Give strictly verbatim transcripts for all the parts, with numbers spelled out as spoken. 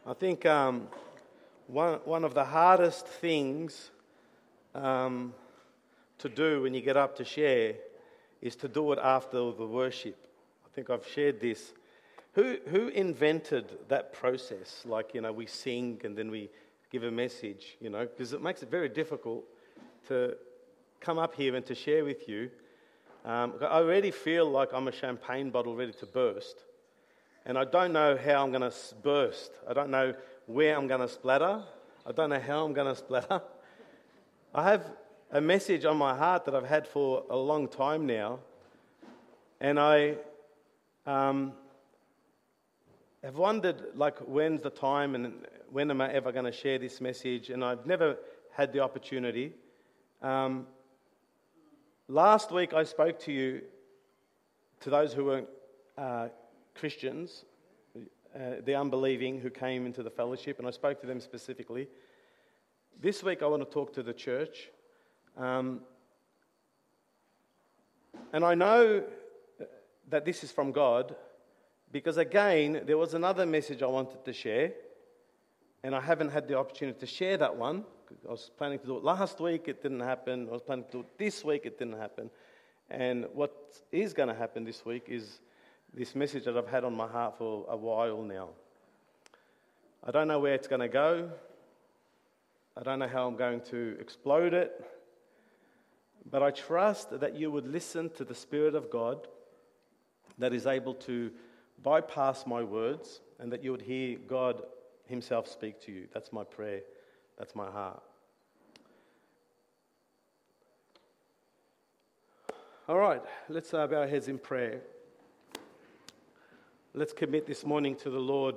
I think um, one one of the hardest things um, to do when you get up to share is to do it after the worship. I think I've shared this. Who who invented that process? Like, you know, we sing and then we give a message, you know, because it makes it very difficult to come up here and to share with you. Um, I already feel like I'm a champagne bottle ready to burst. And I don't know how I'm going to burst. I don't know where I'm going to splatter. I don't know how I'm going to splatter. I have a message on my heart that I've had for a long time now. And I um, have wondered, like, when's the time and when am I ever going to share this message? And I've never had the opportunity. Um, last week I spoke to you, to those who weren't uh, Christians, uh, the unbelieving who came into the fellowship, and I spoke to them specifically. This week I want to talk to the church. Um, and I know that this is from God, because again, there was another message I wanted to share, and I haven't had the opportunity to share that one. I was planning to do it last week, it didn't happen. I was planning to do it this week, it didn't happen. And what is going to happen this week is this message that I've had on my heart for a while now. I don't know where it's going to go. I don't know how I'm going to explode it. But I trust that you would listen to the Spirit of God that is able to bypass my words, and that you would hear God Himself speak to you. That's my prayer. That's my heart. All right, let's uh, bow our heads in prayer. Let's commit this morning to the Lord.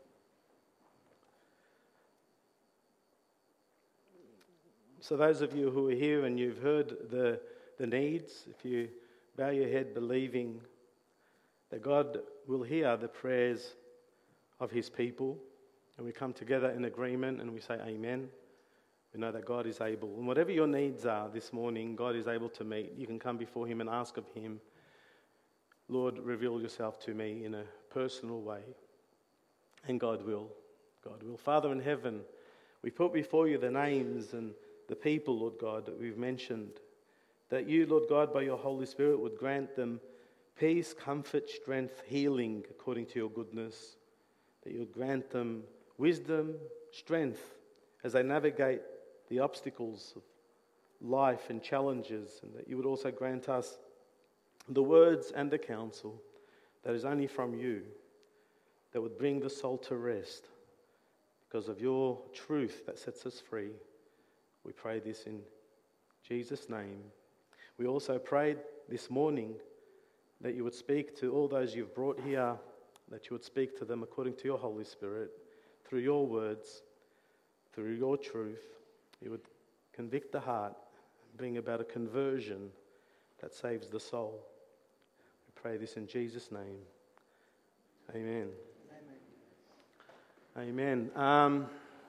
So those of you who are here and you've heard the, the needs, if you bow your head believing that God will hear the prayers of His people, and we come together in agreement and we say amen, we know that God is able. And whatever your needs are this morning, God is able to meet. You can come before Him and ask of Him, Lord, reveal yourself to me in a personal way. And God will. God will. Father in heaven, we put before you the names and the people, Lord God, that we've mentioned. That you, Lord God, by your Holy Spirit would grant them peace, comfort, strength, healing according to your goodness. That you would grant them wisdom, strength as they navigate the obstacles of life and challenges. And that you would also grant us the words and the counsel that is only from you, that would bring the soul to rest because of your truth that sets us free. We pray this in Jesus' name. We also prayed this morning that you would speak to all those you've brought here, that you would speak to them according to your Holy Spirit, through your words, through your truth. You would convict the heart, bring about a conversion that saves the soul. We pray this in Jesus' name. Amen. Amen. Amen. Um,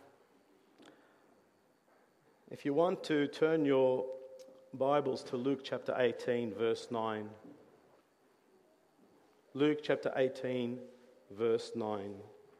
if you want to turn your Bibles to Luke chapter eighteen, verse nine. Luke chapter eighteen, verse nine.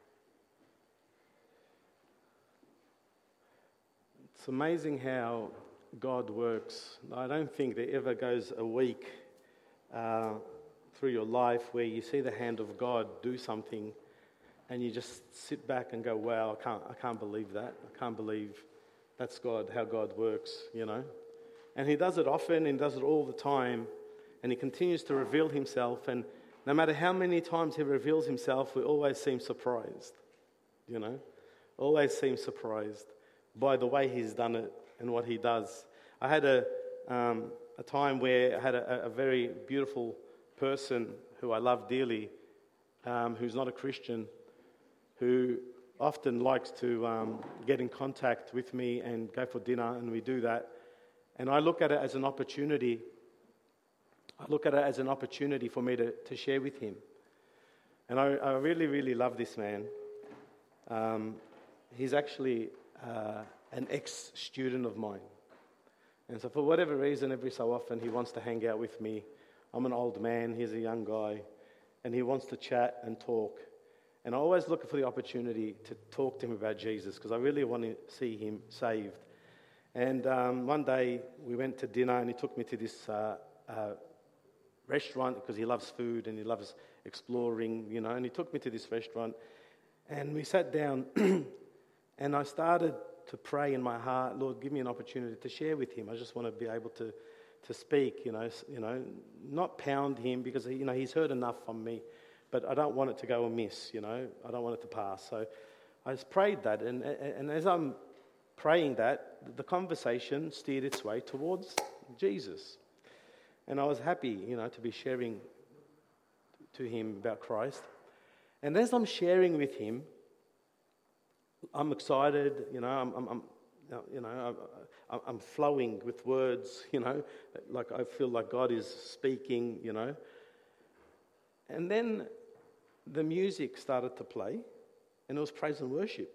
It's amazing how God works. I don't think there ever goes a week uh, through your life where you see the hand of God do something and you just sit back and go, wow, I can't, I can't believe that. I can't believe that's God, how God works, you know. And He does it often and does it all the time, and He continues to reveal Himself, and no matter how many times He reveals Himself, we always seem surprised, you know. Always seem surprised by the way He's done it and what He does. I had a um, a time where I had a, a very beautiful person who I love dearly, um, who's not a Christian, who often likes to um, get in contact with me and go for dinner, and we do that. And I look at it as an opportunity. I look at it as an opportunity for me to, to share with him. And I, I really, really love this man. Um, he's actually uh, an ex-student of mine. And so for whatever reason, every so often he wants to hang out with me. I'm an old man, he's a young guy, and he wants to chat and talk. And I always look for the opportunity to talk to him about Jesus because I really want to see him saved. And um, one day we went to dinner and he took me to this uh, uh, restaurant because he loves food and he loves exploring, you know, and he took me to this restaurant and we sat down and I started to pray in my heart, Lord, give me an opportunity to share with him. I just want to be able to, to speak, you know, you know, not pound him because, you know, he's heard enough from me, but I don't want it to go amiss, you know, I don't want it to pass. So I just prayed that and, and as I'm praying that, the conversation steered its way towards Jesus. And I was happy, you know, to be sharing to him about Christ. And as I'm sharing with him, I'm excited, you know, I'm, I'm, I'm you know, I'm, I'm flowing with words, you know, like I feel like God is speaking, you know. And then the music started to play, and it was praise and worship.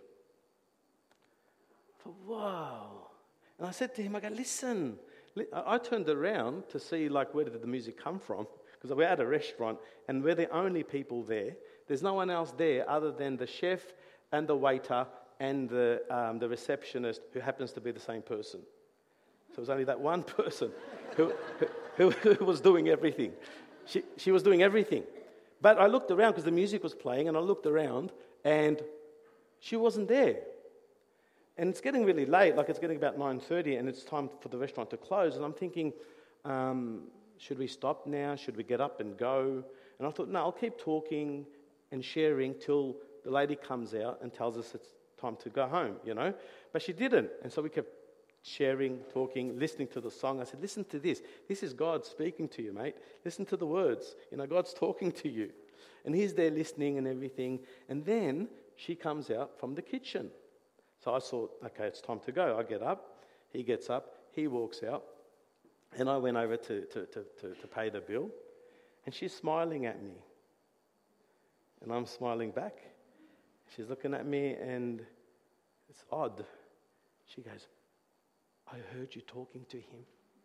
I thought, wow. And I said to him, I go, listen. I turned around to see, like, where did the music come from? Because we're at a restaurant, and we're the only people there. There's no one else there other than the chef and the waiter and the um, the receptionist, who happens to be the same person. So it was only that one person who, who, who was doing everything. She, she was doing everything. But I looked around because the music was playing, and I looked around, and she wasn't there. And it's getting really late, like it's getting about nine thirty, and it's time for the restaurant to close. And I'm thinking, um, should we stop now? Should we get up and go? And I thought, no, I'll keep talking and sharing till the lady comes out and tells us it's time to go home, you know. But she didn't. And so we kept sharing, talking, listening to the song. I said, listen to this. This is God speaking to you, mate. Listen to the words. You know, God's talking to you. And he's there listening and everything. And then she comes out from the kitchen. So I thought, okay, it's time to go. I get up, he gets up, he walks out, and I went over to, to, to, to, to pay the bill, and she's smiling at me. And I'm smiling back. She's looking at me, and it's odd. She goes, I heard you talking to him.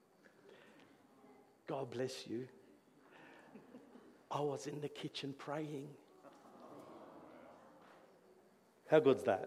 God bless you. I was in the kitchen praying. How good's that?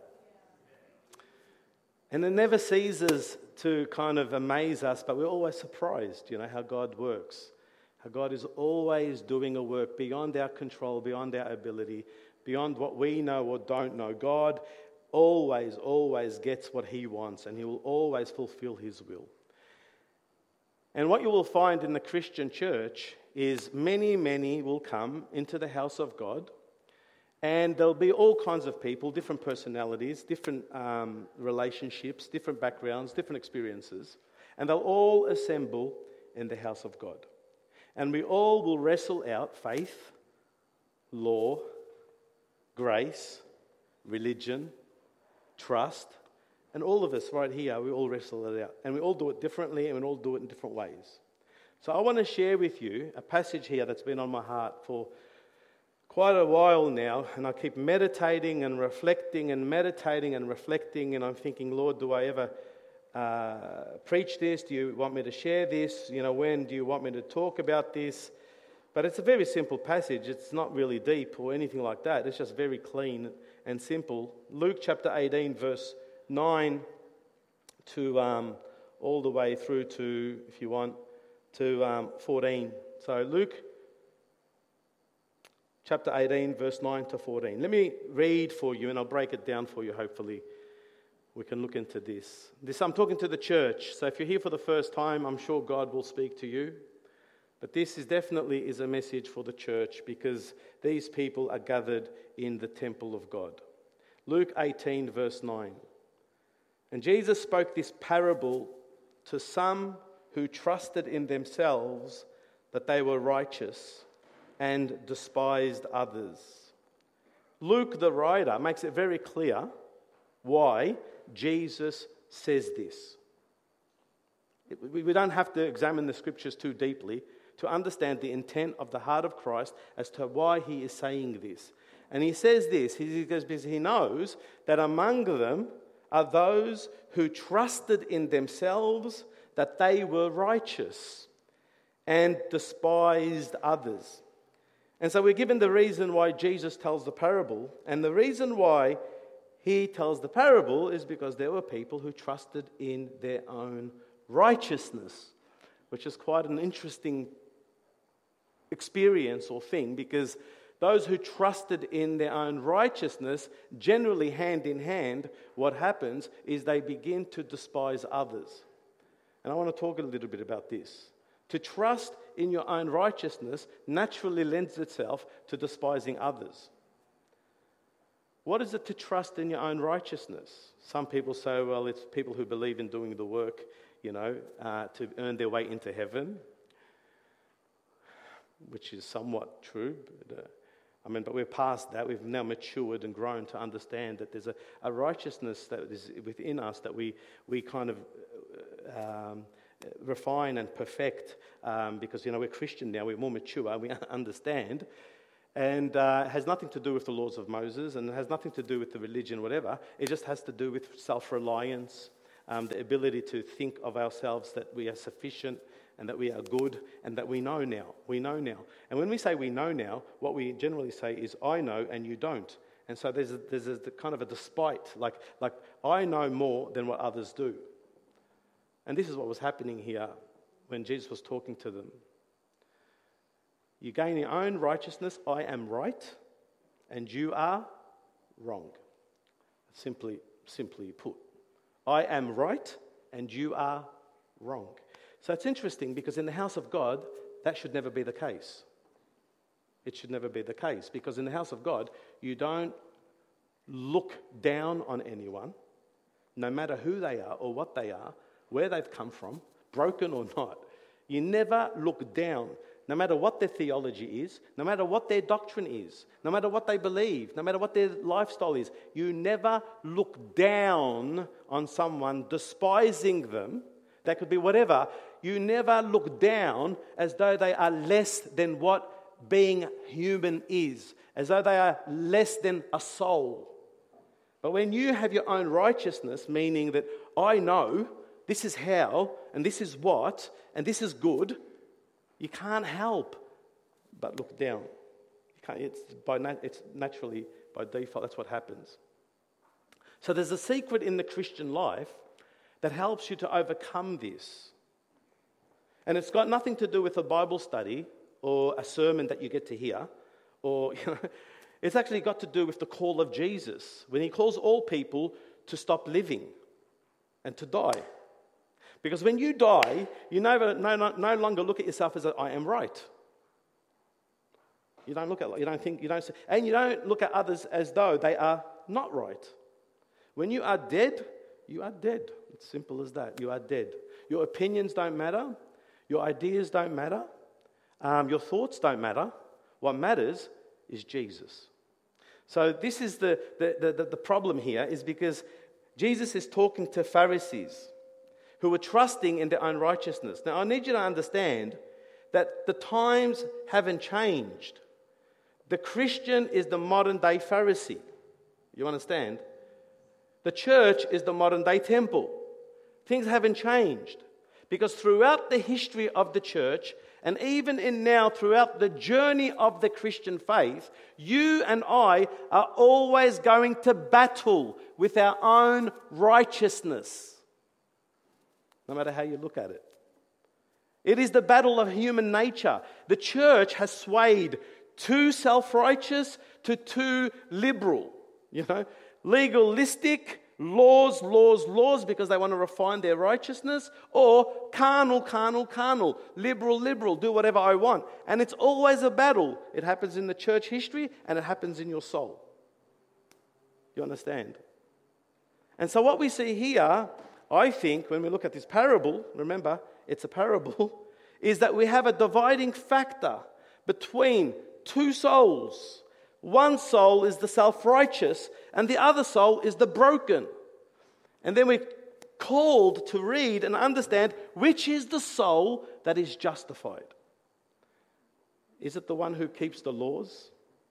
And it never ceases to kind of amaze us, but we're always surprised, you know, how God works. How God is always doing a work beyond our control, beyond our ability, beyond what we know or don't know. God always, always gets what he wants, and he will always fulfill his will. And what you will find in the Christian church is many, many will come into the house of God. And there'll be all kinds of people, different personalities, different um, relationships, different backgrounds, different experiences. And they'll all assemble in the house of God. And we all will wrestle out faith, law, grace, religion, trust. And all of us right here, we all wrestle it out. And we all do it differently, and we all do it in different ways. So I want to share with you a passage here that's been on my heart for quite a while now, and I keep meditating and reflecting and meditating and reflecting, and I'm thinking, Lord, do I ever uh, preach this? Do you want me to share this? You know, when do you want me to talk about this? But it's a very simple passage. It's not really deep or anything like that. It's just very clean and simple. Luke chapter eighteen, verse nine to um, all the way through to, if you want, to um, fourteen. So Luke chapter eighteen, verse nine to fourteen. Let me read for you, and I'll break it down for you, hopefully. We can look into this. This I'm talking to the church, so if you're here for the first time, I'm sure God will speak to you. But this is definitely is a message for the church, because these people are gathered in the temple of God. Luke eighteen, verse nine. And Jesus spoke this parable to some who trusted in themselves that they were righteous and despised others. Luke, the writer, makes it very clear why Jesus says this. We don't have to examine the scriptures too deeply to understand the intent of the heart of Christ as to why he is saying this. And he says this, he goes because he knows that among them are those who trusted in themselves that they were righteous and despised others. And so we're given the reason why Jesus tells the parable. And the reason why he tells the parable is because there were people who trusted in their own righteousness, which is quite an interesting experience or thing, because those who trusted in their own righteousness, generally hand in hand, what happens is they begin to despise others. And I want to talk a little bit about this. To trust in your own righteousness naturally lends itself to despising others. What is it to trust in your own righteousness? Some people say, well, it's people who believe in doing the work, you know, uh, to earn their way into heaven, which is somewhat true. But, uh, I mean, but we're past that. We've now matured and grown to understand that there's a, a righteousness that is within us that we, we kind of um, refine and perfect um, because, you know, we're Christian now. We're more mature. We understand. And uh, has nothing to do with the laws of Moses, and it has nothing to do with the religion, whatever. It just has to do with self-reliance, um, the ability to think of ourselves that we are sufficient and that we are good and that we know now. We know now. And when we say we know now, what we generally say is, I know and you don't. And so there's a, there's a kind of a despite, like, like I know more than what others do. And this is what was happening here when Jesus was talking to them. You gain your own righteousness, I am right, and you are wrong. Simply, simply put. I am right, and you are wrong. So it's interesting because in the house of God, that should never be the case. It should never be the case because in the house of God, you don't look down on anyone, no matter who they are or what they are, where they've come from, broken or not. You never look down. No matter what their theology is, no matter what their doctrine is, no matter what they believe, no matter what their lifestyle is, you never look down on someone, despising them. That could be whatever. You never look down as though they are less than what being human is, as though they are less than a soul. But when you have your own righteousness, meaning that I know this is how, and this is what, and this is good, you can't help but look down. You can't, it's, by nat- it's naturally, by default, that's what happens. So there's a secret in the Christian life that helps you to overcome this. And it's got nothing to do with a Bible study or a sermon that you get to hear, or you know, it's actually got to do with the call of Jesus, when he calls all people to stop living and to die. Because when you die, you never, no, no, no longer look at yourself as a, I am right. You don't look at, you don't think, you don't say, and you don't look at others as though they are not right. When you are dead, you are dead. It's simple as that. You are dead. Your opinions don't matter. Your ideas don't matter. Um, your thoughts don't matter. What matters is Jesus. So this is the, the, the, the problem here, is because Jesus is talking to Pharisees who were trusting in their own righteousness. Now, I need you to understand that the times haven't changed. The Christian is the modern-day Pharisee. You understand? The church is the modern-day temple. Things haven't changed. Because throughout the history of the church, and even in now throughout the journey of the Christian faith, you and I are always going to battle with our own righteousness. No matter how you look at it. It is the battle of human nature. The church has swayed too self-righteous to too liberal. You know, legalistic, laws, laws, laws, because they want to refine their righteousness, or carnal, carnal, carnal, liberal, liberal, do whatever I want. And it's always a battle. It happens in the church history and it happens in your soul. You understand? And so what we see here, I think, when we look at this parable, remember, it's a parable, is that we have a dividing factor between two souls. One soul is the self-righteous, and the other soul is the broken. And then we're called to read and understand which is the soul that is justified. Is it the one who keeps the laws?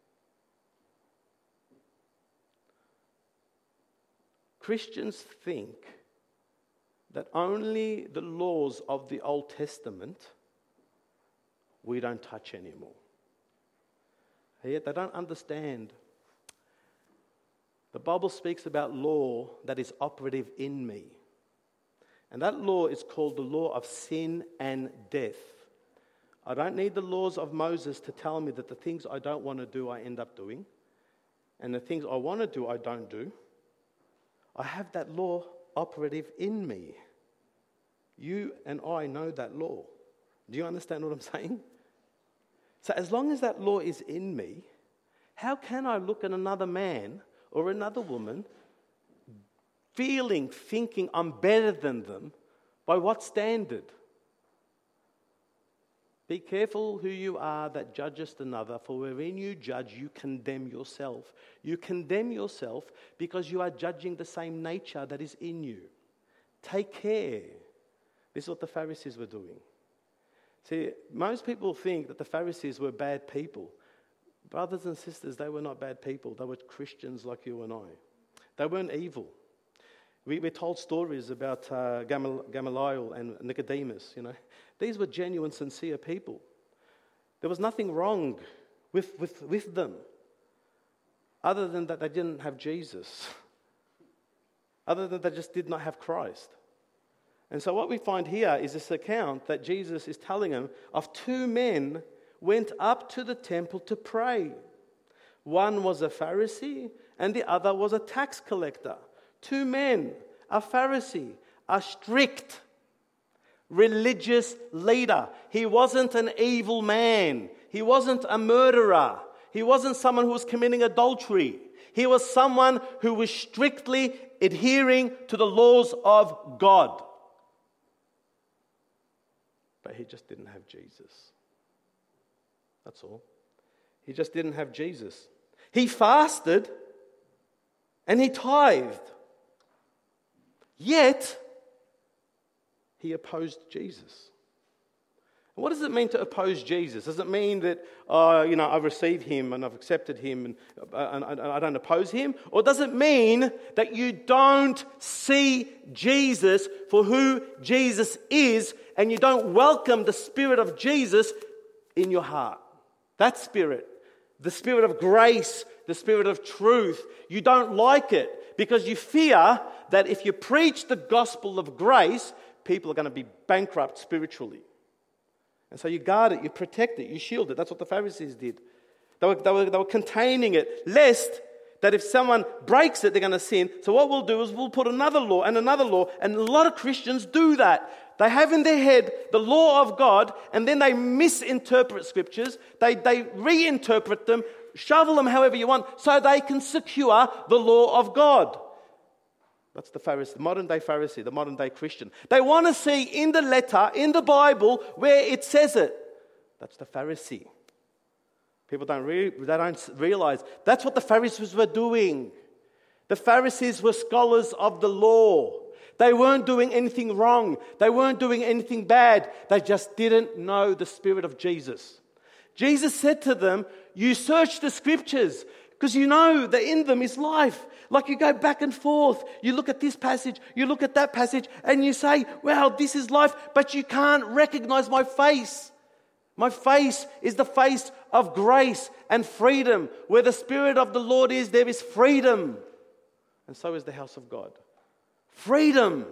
Christians think that only the laws of the Old Testament we don't touch anymore. Yet they don't understand. The Bible speaks about law that is operative in me. And that law is called the law of sin and death. I don't need the laws of Moses to tell me that the things I don't want to do, I end up doing. And the things I want to do, I don't do. I have that law operative in me. You and I know that law. Do you understand what I'm saying? So as long as that law is in me, how can I look at another man or another woman feeling, thinking I'm better than them? By what standard? Be careful who you are that judgest another, for wherein you judge, you condemn yourself. You condemn yourself because you are judging the same nature that is in you. Take care. This is what the Pharisees were doing. See, most people think that the Pharisees were bad people. Brothers and sisters, they were not bad people. They were Christians like you and I. They weren't evil. We, we're told stories about uh, Gamal, Gamaliel and Nicodemus, you know. These were genuine, sincere people. There was nothing wrong with, with, with them, other than that they didn't have Jesus, other than they just did not have Christ. And so what we find here is this account that Jesus is telling them of two men went up to the temple to pray. One was a Pharisee and the other was a tax collector. Two men, a Pharisee, a strict religious leader. He wasn't an evil man. He wasn't a murderer. He wasn't someone who was committing adultery. He was someone who was strictly adhering to the laws of God. But he just didn't have Jesus. That's all. He just didn't have Jesus. He fasted and he tithed. Yet, he opposed Jesus. What does it mean to oppose Jesus? Does it mean that, uh, you know, I've received him and I've accepted him and, uh, and, and I don't oppose him? Or does it mean that you don't see Jesus for who Jesus is and you don't welcome the Spirit of Jesus in your heart? That Spirit, the Spirit of grace, the Spirit of truth, you don't like it because you fear that if you preach the gospel of grace, people are going to be bankrupt spiritually. And so you guard it, you protect it, you shield it. That's what the Pharisees did. They were, they were, they were containing it, lest that if someone breaks it, they're going to sin. So what we'll do is we'll put another law and another law, and a lot of Christians do that. They have in their head the law of God, and then they misinterpret scriptures. They, they reinterpret them, shovel them however you want, so they can secure the law of God. That's the Pharisee, the modern day Pharisee, the modern day Christian. They want to see in the letter, in the Bible, where it says it. That's the Pharisee. People don't, re- they don't realize that's what the Pharisees were doing. The Pharisees were scholars of the law. They weren't doing anything wrong. They weren't doing anything bad. They just didn't know the Spirit of Jesus. Jesus said to them, you search the scriptures because you know that in them is life. Like you go back and forth. You look at this passage, you look at that passage, and you say, wow, this is life, but you can't recognize my face. My face is the face of grace and freedom. Where the Spirit of the Lord is, there is freedom. And so is the house of God. Freedom.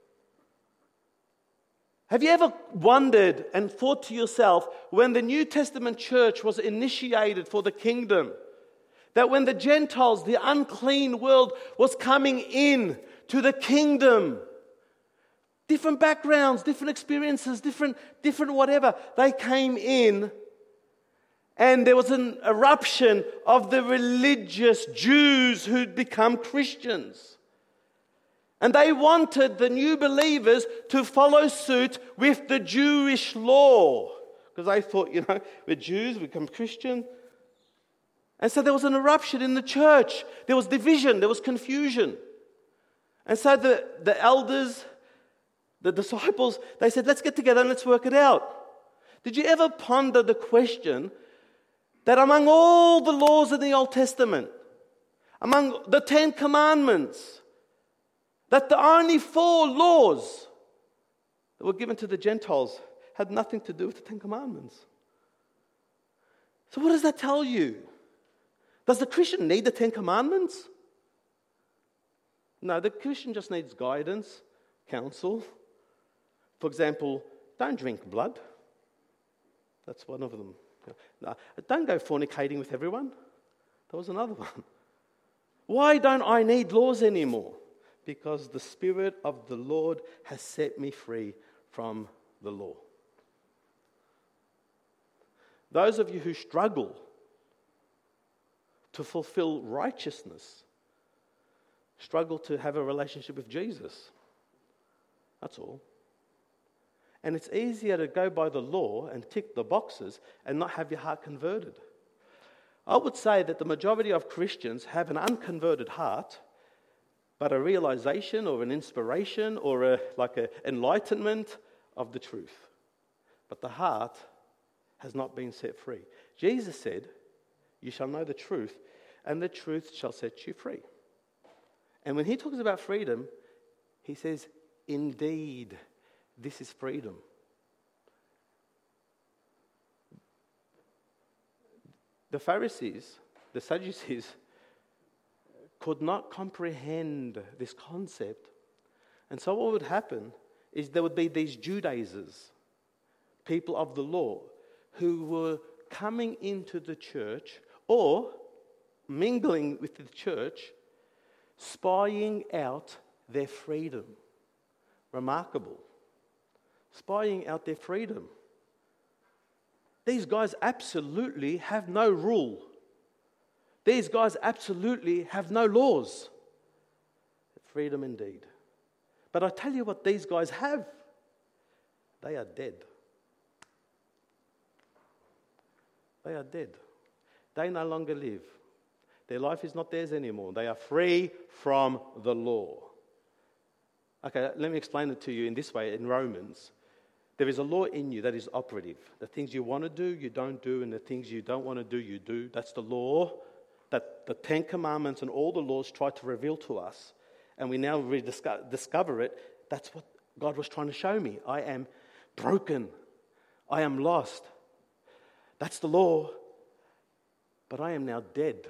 Have you ever wondered and thought to yourself, when the New Testament church was initiated for the kingdom, that when the Gentiles, the unclean world, was coming in to the kingdom, different backgrounds, different experiences, different, different whatever, they came in and there was an eruption of the religious Jews who'd become Christians. And they wanted the new believers to follow suit with the Jewish law. Because they thought, you know, we're Jews, we become Christian. And so there was an eruption in the church. There was division, there was confusion. And so the, the elders, the disciples, they said, let's get together and let's work it out. Did you ever ponder the question that among all the laws in the Old Testament, among the Ten Commandments, that the only four laws that were given to the Gentiles had nothing to do with the Ten Commandments? So what does that tell you? Does the Christian need the Ten Commandments? No, the Christian just needs guidance, counsel. For example, don't drink blood. That's one of them. No, don't go fornicating with everyone. That was another one. Why don't I need laws anymore? Because the Spirit of the Lord has set me free from the law. Those of you who struggle to fulfill righteousness, struggle to have a relationship with Jesus. That's all. And it's easier to go by the law and tick the boxes and not have your heart converted. I would say that the majority of Christians have an unconverted heart, but a realization or an inspiration or a, like an enlightenment of the truth. But the heart has not been set free. Jesus said, "You shall know the truth, and the truth shall set you free." And when he talks about freedom, he says, indeed, this is freedom. The Pharisees, the Sadducees, could not comprehend this concept. And so what would happen is there would be these Judaizers, people of the law, who were coming into the church or mingling with the church, spying out their freedom. Remarkable. Spying out their freedom. These guys absolutely have no rule. These guys absolutely have no laws. Freedom indeed. But I tell you what these guys have. They are dead. They are dead. They no longer live. Their life is not theirs anymore. They are free from the law. Okay, let me explain it to you in this way. In Romans, there is a law in you that is operative. The things you want to do, you don't do, and the things you don't want to do, you do. That's the law that the Ten Commandments and all the laws try to reveal to us. And we now rediscover discover it. That's what God was trying to show me. I am broken. I am lost. That's the law. But I am now dead.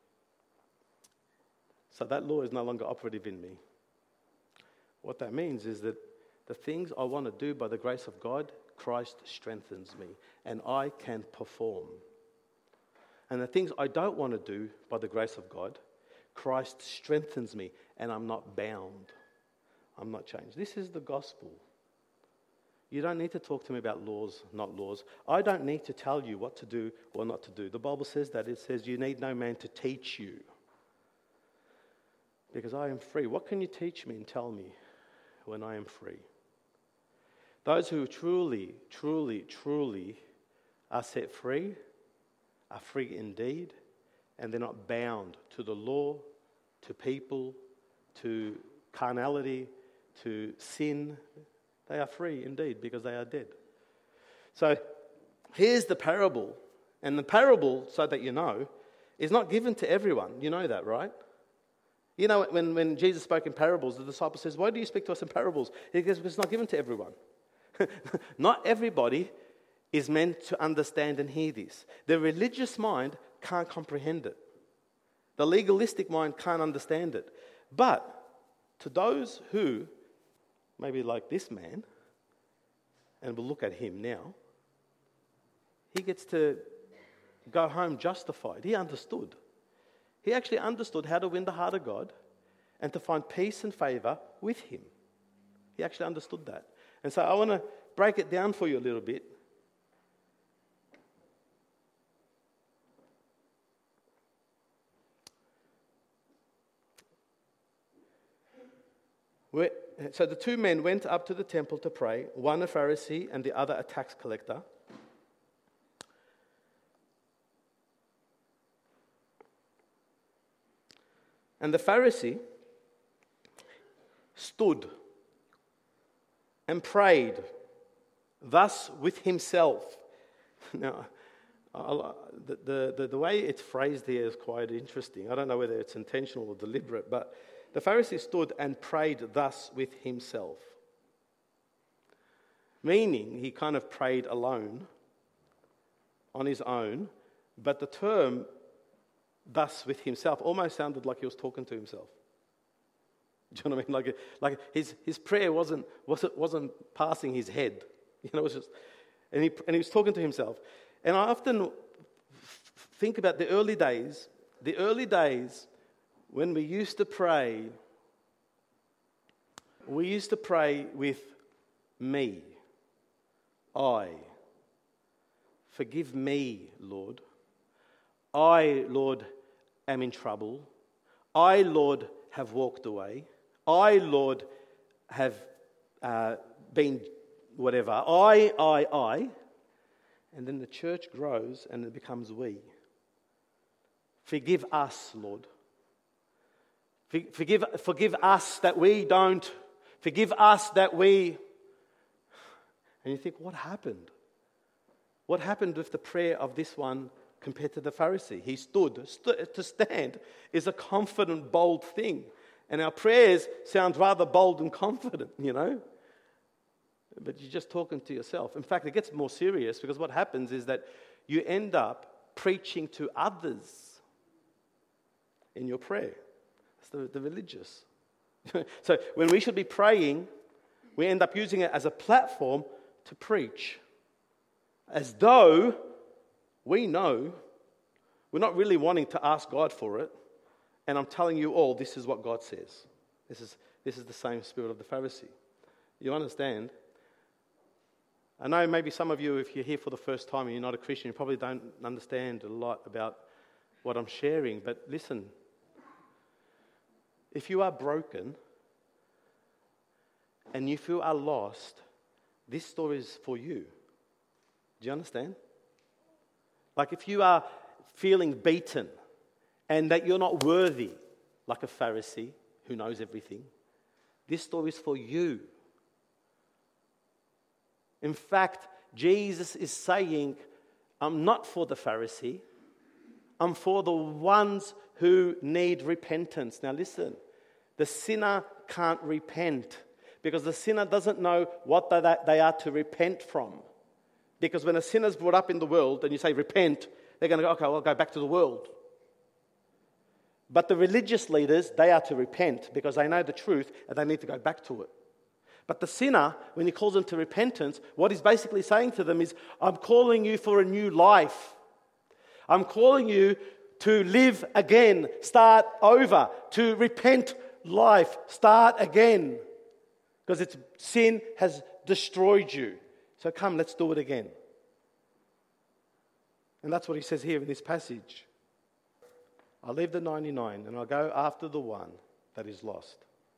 So that law is no longer operative in me. What that means is that the things I want to do by the grace of God, Christ strengthens me, and I can perform. And the things I don't want to do by the grace of God, Christ strengthens me, and I'm not bound. I'm not changed. This is the gospel. You don't need to talk to me about laws, not laws. I don't need to tell you what to do or not to do. The Bible says that. It says you need no man to teach you. Because I am free. What can you teach me and tell me when I am free? Those who truly, truly, truly are set free are free indeed, and they're not bound to the law, to people, to carnality, to sin. They are free indeed because they are dead. So here's the parable. And the parable, so that you know, is not given to everyone. You know that, right? You know, when, when Jesus spoke in parables, the disciple says, "Why do you speak to us in parables?" He goes, "It's not given to everyone." Not everybody is meant to understand and hear this. The religious mind can't comprehend it. The legalistic mind can't understand it. But to those who, maybe like this man, and we'll look at him now, he gets to go home justified. He understood. He actually understood how to win the heart of God and to find peace and favour with him. He actually understood that. And so I want to break it down for you a little bit. We're, so the two men went up to the temple to pray, one a Pharisee and the other a tax collector. And the Pharisee stood and prayed thus with himself. Now, I'll, the, the, the way it's phrased here is quite interesting. I don't know whether it's intentional or deliberate, but the Pharisee stood and prayed thus with himself. Meaning, he kind of prayed alone, on his own, but the term thus with himself almost sounded like he was talking to himself. Do you know what I mean? Like, like his, his prayer wasn't, wasn't, wasn't passing his head. You know, it was just, and he, and he was talking to himself. And I often f- think about the early days, the early days when we used to pray, we used to pray with me, I. Forgive me, Lord. I, Lord, am in trouble. I, Lord, have walked away. I, Lord, have uh, been whatever. I, I, I. And then the church grows and it becomes we. Forgive us, Lord. Forgive, forgive us that we don't. Forgive us that we... And you think, what happened? What happened with the prayer of this one compared to the Pharisee? He stood. St- to stand is a confident, bold thing. And our prayers sound rather bold and confident, you know. But you're just talking to yourself. In fact, it gets more serious because what happens is that you end up preaching to others in your prayer. It's the, the religious. So when we should be praying, we end up using it as a platform to preach. As though we know, we're not really wanting to ask God for it. And I'm telling you all, this is what God says. This is, this is the same spirit of the Pharisee. You understand? I know maybe some of you, if you're here for the first time and you're not a Christian, you probably don't understand a lot about what I'm sharing. But listen, if you are broken and if you are lost, this story is for you. Do you understand? Like if you are feeling beaten and that you're not worthy, like a Pharisee who knows everything, this story is for you. In fact, Jesus is saying, I'm not for the Pharisee, I'm for the ones who need repentance. Now listen, the sinner can't repent because the sinner doesn't know what they are to repent from. Because when a sinner's brought up in the world and you say repent, they're going to go, okay, well, I'll go back to the world. But the religious leaders, they are to repent because they know the truth and they need to go back to it. But the sinner, when he calls them to repentance, what he's basically saying to them is, I'm calling you for a new life. I'm calling you to live again, start over, to repent life, start again. Because it's, sin has destroyed you. So come, let's do it again. And that's what he says here in this passage. I'll leave the ninety-nine and I'll go after the one that is lost.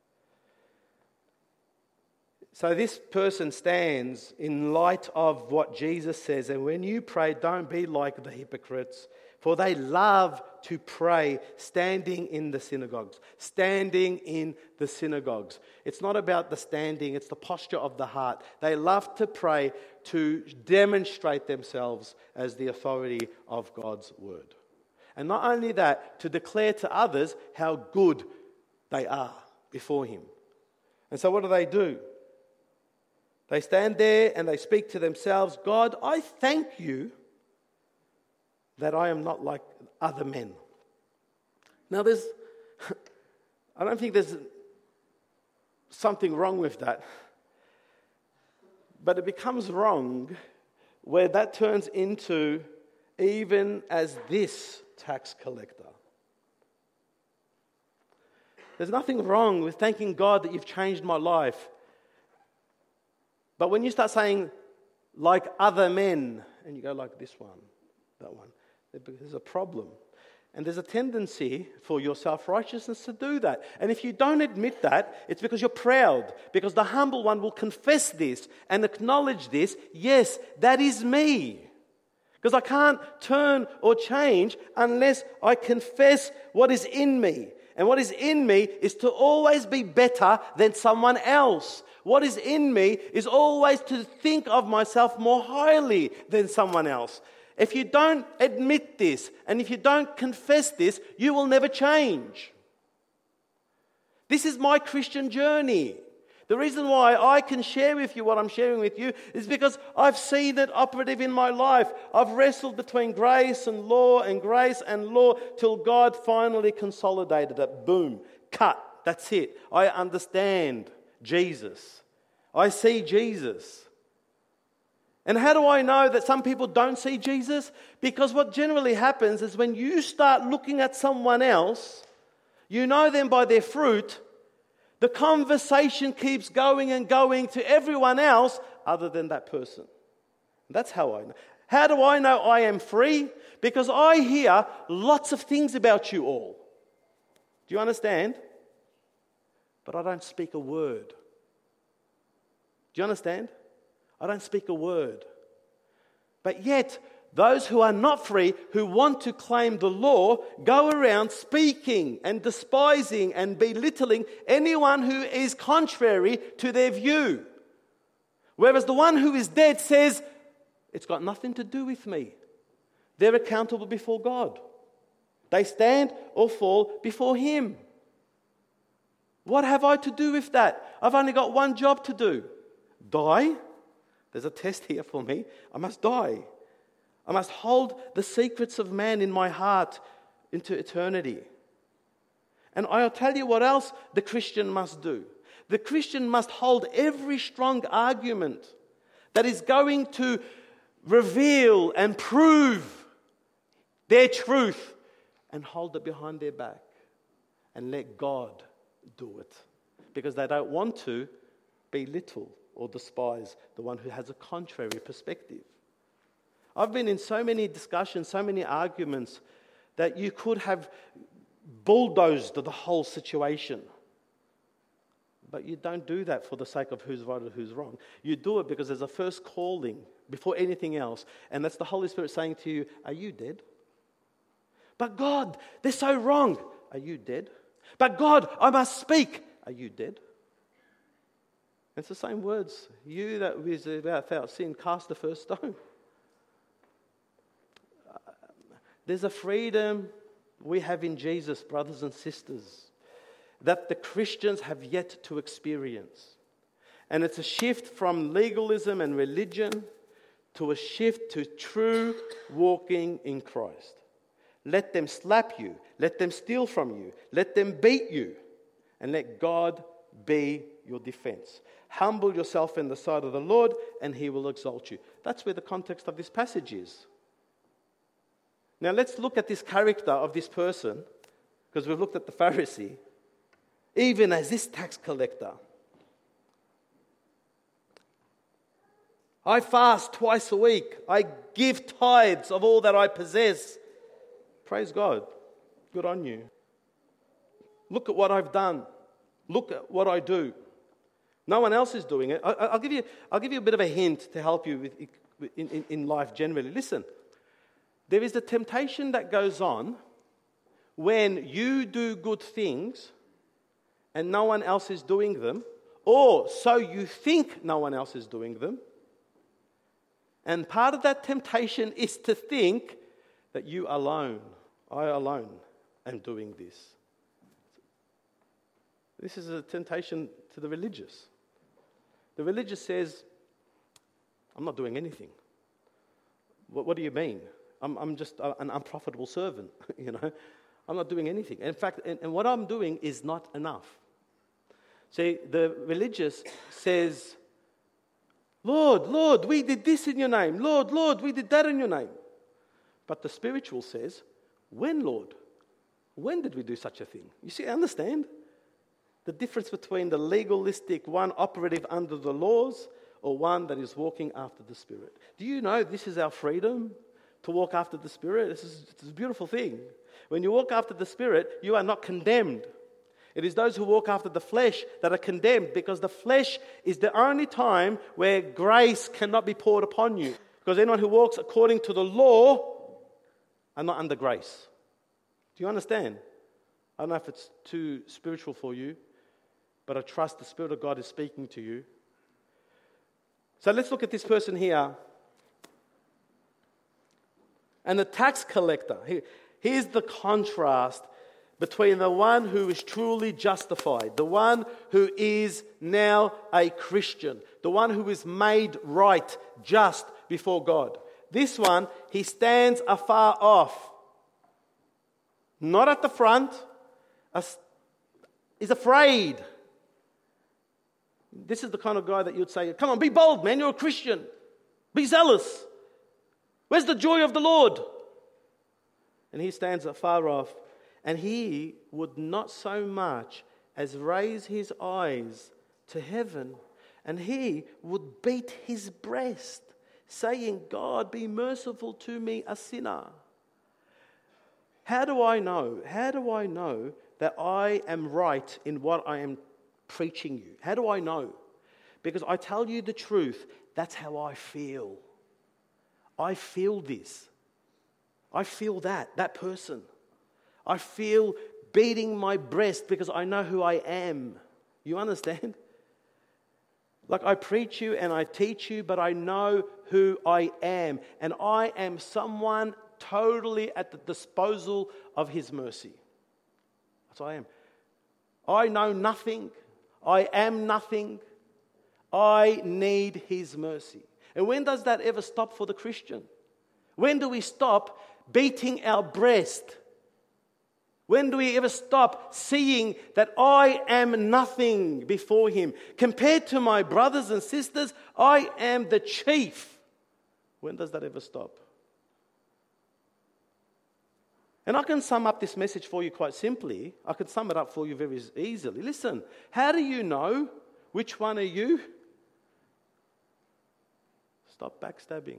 So this person stands in light of what Jesus says, and when you pray, don't be like the hypocrites, for they love to pray standing in the synagogues. Standing in the synagogues. It's not about the standing, it's the posture of the heart. They love to pray to demonstrate themselves as the authority of God's word. And not only that, to declare to others how good they are before Him. And so what do they do? They stand there and they speak to themselves, God, I thank you that I am not like other men. Now there's, I don't think there's something wrong with that. But it becomes wrong where that turns into even as this tax collector. There's nothing wrong with thanking God that you've changed my life. But when you start saying, like other men, and you go like this one, that one, there's a problem. And there's a tendency for your self-righteousness to do that. And if you don't admit that, it's because you're proud. Because the humble one will confess this and acknowledge this. Yes, that is me. Because I can't turn or change unless I confess what is in me. And what is in me is to always be better than someone else. What is in me is always to think of myself more highly than someone else. If you don't admit this and if you don't confess this, you will never change. This is my Christian journey. The reason why I can share with you what I'm sharing with you is because I've seen it operative in my life. I've wrestled between grace and law and grace and law till God finally consolidated it. Boom. Cut. That's it. I understand Jesus. I see Jesus. And how do I know that some people don't see Jesus? Because what generally happens is when you start looking at someone else, you know them by their fruit. The conversation keeps going and going to everyone else other than that person. That's how I know. How do I know I am free? Because I hear lots of things about you all. Do you understand? But I don't speak a word. Do you understand? I don't speak a word. But yet, those who are not free, who want to claim the law, go around speaking and despising and belittling anyone who is contrary to their view. Whereas the one who is dead says, it's got nothing to do with me. They're accountable before God. They stand or fall before Him. What have I to do with that? I've only got one job to do. Die. There's a test here for me. I must die. I must hold the secrets of man in my heart into eternity. And I'll tell you what else the Christian must do. The Christian must hold every strong argument that is going to reveal and prove their truth and hold it behind their back and let God do it. Because they don't want to belittle or despise the one who has a contrary perspective. I've been in so many discussions, so many arguments that you could have bulldozed the whole situation. But you don't do that for the sake of who's right or who's wrong. You do it because there's a first calling before anything else. And that's the Holy Spirit saying to you, are you dead? But God, they're so wrong. Are you dead? But God, I must speak. Are you dead? It's the same words. You that is without sin, cast the first stone. There's a freedom we have in Jesus, brothers and sisters, that the Christians have yet to experience. And it's a shift from legalism and religion to a shift to true walking in Christ. Let them slap you. Let them steal from you. Let them beat you. And let God be your defense. Humble yourself in the sight of the Lord and He will exalt you. That's where the context of this passage is. Now let's look at this character of this person, because we've looked at the Pharisee, even as this tax collector. I fast twice a week. I give tithes of all that I possess. Praise God. Good on you. Look at what I've done. Look at what I do. No one else is doing it. I, I'll give you, I'll give you a bit of a hint to help you with, in, in, in life generally. Listen. There is a temptation that goes on when you do good things and no one else is doing them, or so you think no one else is doing them. And part of that temptation is to think that you alone, I alone, am doing this. This is a temptation to the religious. The religious says, I'm not doing anything. What, what do you mean? I'm, I'm just an unprofitable servant, you know. I'm not doing anything. In fact, and, and what I'm doing is not enough. See, the religious says, Lord, Lord, we did this in your name. Lord, Lord, we did that in your name. But the spiritual says, when, Lord? When did we do such a thing? You see, understand the difference between the legalistic one operative under the laws or one that is walking after the Spirit. Do you know this is our freedom? To walk after the Spirit. This is it's a beautiful thing. When you walk after the Spirit, you are not condemned. It is those who walk after the flesh that are condemned, because the flesh is the only time where grace cannot be poured upon you. Because anyone who walks according to the law are not under grace. Do you understand? I don't know if it's too spiritual for you, but I trust the Spirit of God is speaking to you. So let's look at this person here. And the tax collector, here's the contrast between the one who is truly justified, the one who is now a Christian, the one who is made right, just before God. This one, he stands afar off, not at the front, is afraid. This is the kind of guy that you'd say, come on, be bold, man, you're a Christian. Be zealous. Where's the joy of the Lord? And he stands afar off, and he would not so much as raise his eyes to heaven, and he would beat his breast, saying, God, be merciful to me, a sinner. How do I know? How do I know that I am right in what I am preaching you? How do I know? Because I tell you the truth, that's how I feel. I feel this. I feel that, that person. I feel beating my breast because I know who I am. You understand? Like I preach you and I teach you, but I know who I am. And I am someone totally at the disposal of His mercy. That's what I am. I know nothing. I am nothing. I need His mercy. And when does that ever stop for the Christian? When do we stop beating our breast? When do we ever stop seeing that I am nothing before Him? Compared to my brothers and sisters, I am the chief. When does that ever stop? And I can sum up this message for you quite simply. I can sum it up for you very easily. Listen, how do you know which one are you? Stop backstabbing.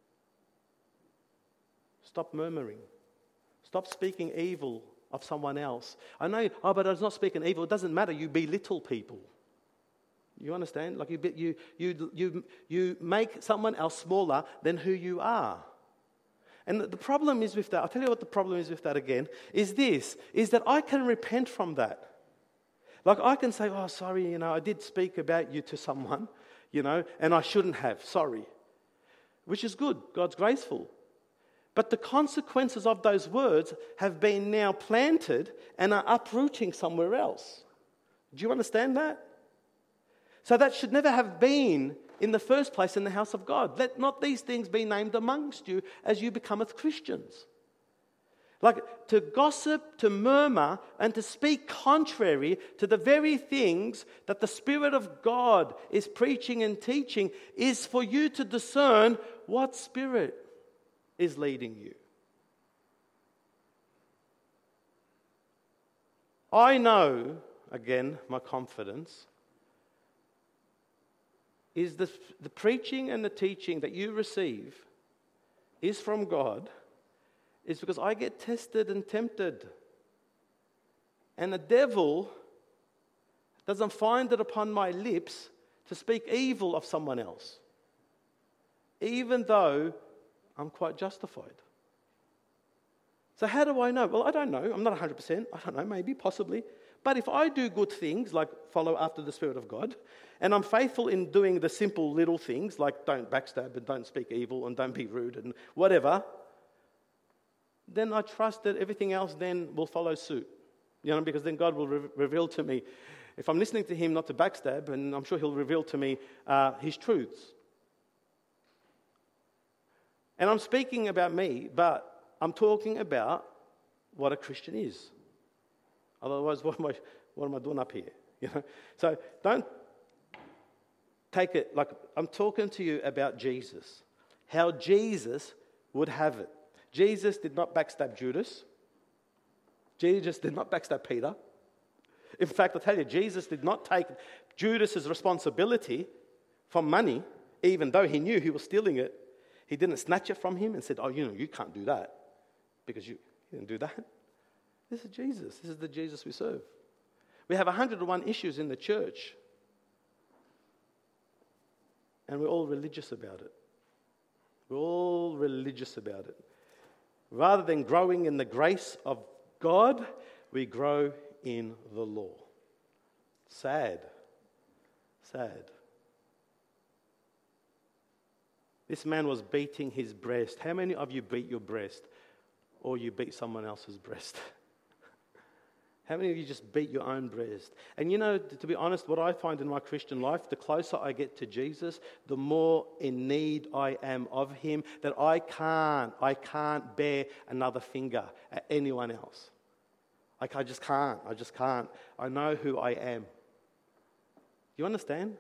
Stop murmuring. Stop speaking evil of someone else. I know, oh, but I was not speaking evil. It doesn't matter. You belittle people. You understand? Like you, you, you, you, you make someone else smaller than who you are. And the problem is with that, I'll tell you what the problem is with that again, is this, is that I can repent from that. Like I can say, oh, sorry, you know, I did speak about you to someone, you know, and I shouldn't have, sorry. Which is good. God's graceful. But the consequences of those words have been now planted and are uprooting somewhere else. Do you understand that? So that should never have been in the first place in the house of God. Let not these things be named amongst you as you become as Christians. Like to gossip, to murmur, and to speak contrary to the very things that the Spirit of God is preaching and teaching is for you to discern what spirit is leading you. I know, again, my confidence, is the, the preaching and the teaching that you receive is from God, is because I get tested and tempted. And the devil doesn't find it upon my lips to speak evil of someone else, even though I'm quite justified. So how do I know? Well, I don't know. I'm not one hundred percent. I don't know, maybe, possibly. But if I do good things, like follow after the Spirit of God, and I'm faithful in doing the simple little things, like don't backstab and don't speak evil and don't be rude and whatever, then I trust that everything else then will follow suit. You know, because then God will re- reveal to me, if I'm listening to Him not to backstab, and I'm sure He'll reveal to me uh, His truths. And I'm speaking about me, but I'm talking about what a Christian is. Otherwise, what am I, what am I doing up here? You know. So don't take it like I'm talking to you about Jesus, how Jesus would have it. Jesus did not backstab Judas. Jesus did not backstab Peter. In fact, I tell you, Jesus did not take Judas's responsibility for money, even though he knew he was stealing it. He didn't snatch it from him and said, oh, you know, you can't do that because you, you didn't do that. This is Jesus. This is the Jesus we serve. We have one hundred and one issues in the church, and we're all religious about it. We're all religious about it. Rather than growing in the grace of God, we grow in the law. Sad. Sad. This man was beating his breast. How many of you beat your breast or you beat someone else's breast? How many of you just beat your own breast? And you know, to be honest, what I find in my Christian life, the closer I get to Jesus, the more in need I am of him, that I can't, I can't bear another finger at anyone else. Like, I just can't, I just can't. I know who I am. You understand?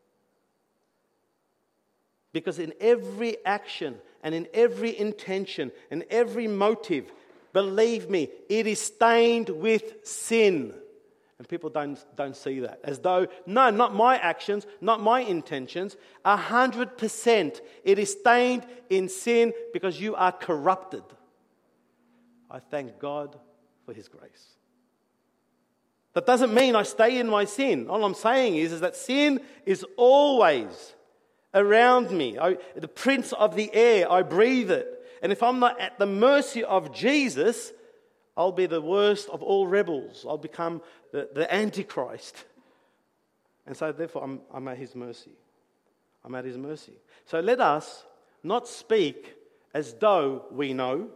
Because in every action and in every intention and every motive, believe me, it is stained with sin. And people don't, don't see that. As though, no, not my actions, not my intentions. A hundred percent it is stained in sin because you are corrupted. I thank God for his grace. That doesn't mean I stay in my sin. All I'm saying is, is that sin is always around me. I, the prince of the air, I breathe it. And if I'm not at the mercy of Jesus, I'll be the worst of all rebels. I'll become the, the Antichrist. And so therefore I'm, I'm at his mercy. I'm at his mercy. So let us not speak as though we know,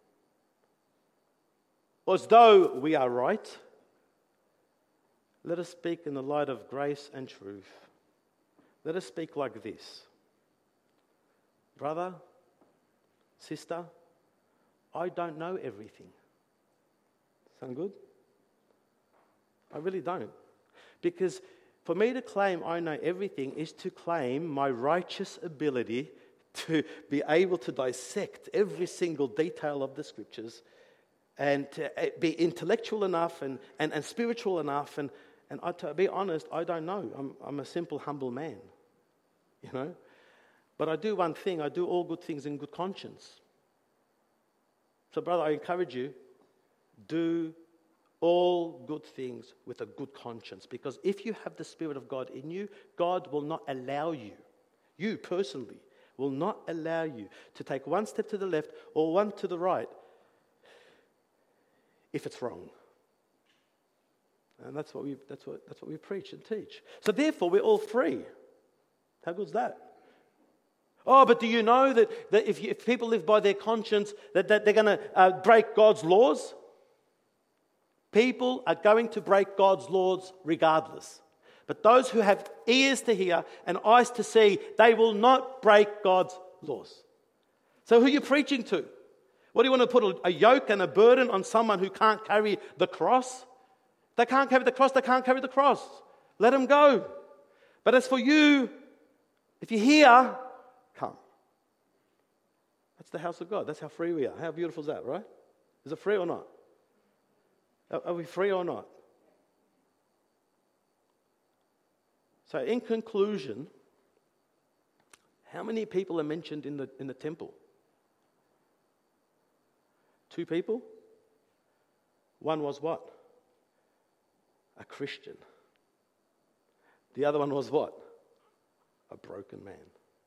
or as though we are right. Let us speak in the light of grace and truth. Let us speak like this. Brother, sister, I don't know everything. Sound good? I really don't. Because for me to claim I know everything is to claim my righteous ability to be able to dissect every single detail of the scriptures and to be intellectual enough and, and, and spiritual enough. And, and I, to be honest, I don't know. I'm, I'm a simple, humble man, you know. But I do one thing. I do all good things in good conscience. So, brother, I encourage you, do all good things with a good conscience. Because if you have the Spirit of God in you, God will not allow you, you personally, will not allow you to take one step to the left or one to the right if it's wrong. And that's what we that's what that's what we preach and teach. So therefore, we're all free. How good's that? Oh, but do you know that, that if, you, if people live by their conscience, that, that they're going to uh, break God's laws? People are going to break God's laws regardless. But those who have ears to hear and eyes to see, they will not break God's laws. So who are you preaching to? What, do you want to put a, a yoke and a burden on someone who can't carry the cross? They can't carry the cross, they can't carry the cross. Let them go. But as for you, if you hear, come. That's the house of God. That's how free we are. How beautiful is that, right? Is it free or not? Are we free or not? So in conclusion, how many people are mentioned in the in the temple? Two people? One was what? A Christian. The other one was what? A broken man.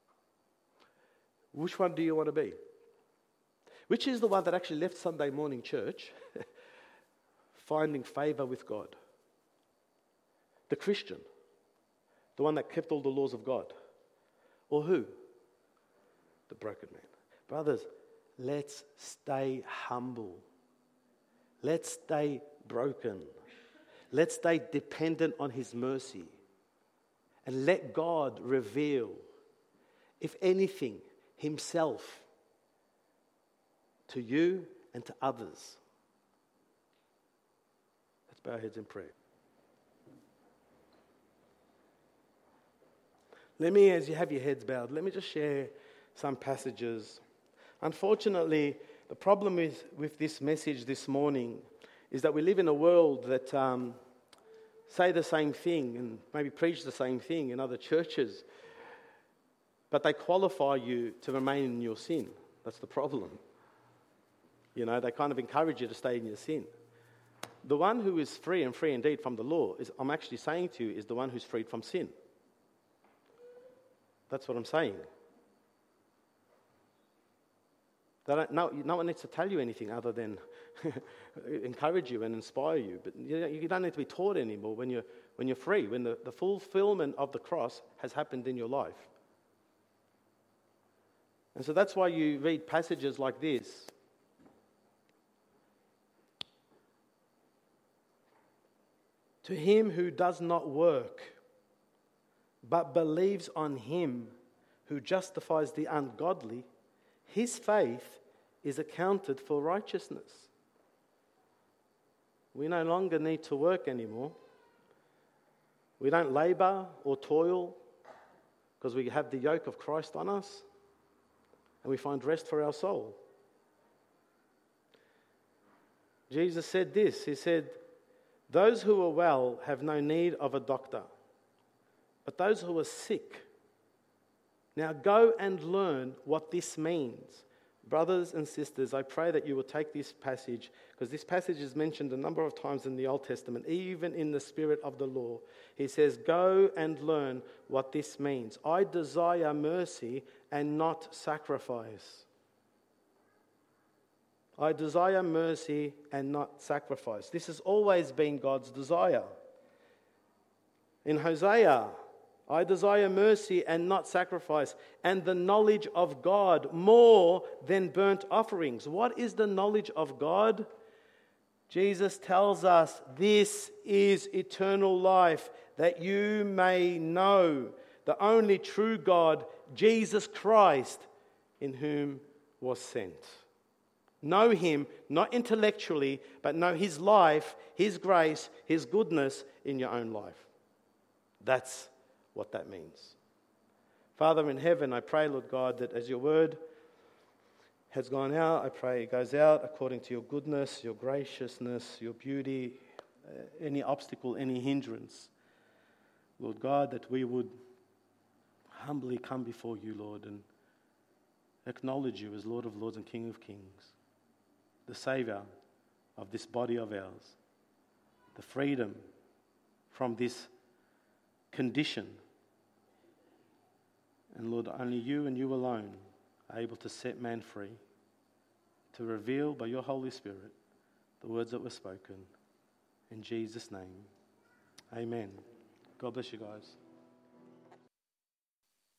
Which one do you want to be? Which is the one that actually left Sunday morning church finding favor with God? The Christian. The one that kept all the laws of God. Or who? The broken man. Brothers, let's stay humble. Let's stay broken. Let's stay dependent on his mercy. And let God reveal, if anything, himself to you and to others. Let's bow our heads in prayer. Let me, as you have your heads bowed, let me just share some passages. Unfortunately, the problem with, with this message this morning is that we live in a world that um, say the same thing and maybe preach the same thing in other churches, but they qualify you to remain in your sin. That's the problem. You know, they kind of encourage you to stay in your sin. The one who is free and free indeed from the law, is, I'm actually saying to you, is the one who's freed from sin. That's what I'm saying. They don't, no, no one needs to tell you anything other than encourage you and inspire you. But you, you don't need to be taught anymore when you're, when you're free, when the, the fulfillment of the cross has happened in your life. And so that's why you read passages like this. To him who does not work, but believes on him who justifies the ungodly, his faith is accounted for righteousness. We no longer need to work anymore. We don't labor or toil because we have the yoke of Christ on us, and we find rest for our soul. Jesus said this, he said, those who are well have no need of a doctor, but those who are sick. Now go and learn what this means. Brothers and sisters, I pray that you will take this passage, because this passage is mentioned a number of times in the Old Testament, even in the spirit of the law. He says, go and learn what this means. I desire mercy and not sacrifice. I desire mercy and not sacrifice. This has always been God's desire. In Hosea, I desire mercy and not sacrifice, and the knowledge of God more than burnt offerings. What is the knowledge of God? Jesus tells us this is eternal life, that you may know the only true God, Jesus Christ, in whom was sent. Know him, not intellectually, but know his life, his grace, his goodness in your own life. That's what that means. Father in heaven, I pray, Lord God, that as your word has gone out, I pray it goes out according to your goodness, your graciousness, your beauty, uh, any obstacle, any hindrance. Lord God, that we would humbly come before you, Lord, and acknowledge you as Lord of Lords and King of Kings, the Saviour of this body of ours, the freedom from this condition. And Lord, only you and you alone are able to set man free, to reveal by your Holy Spirit the words that were spoken. In Jesus' name, amen. God bless you guys.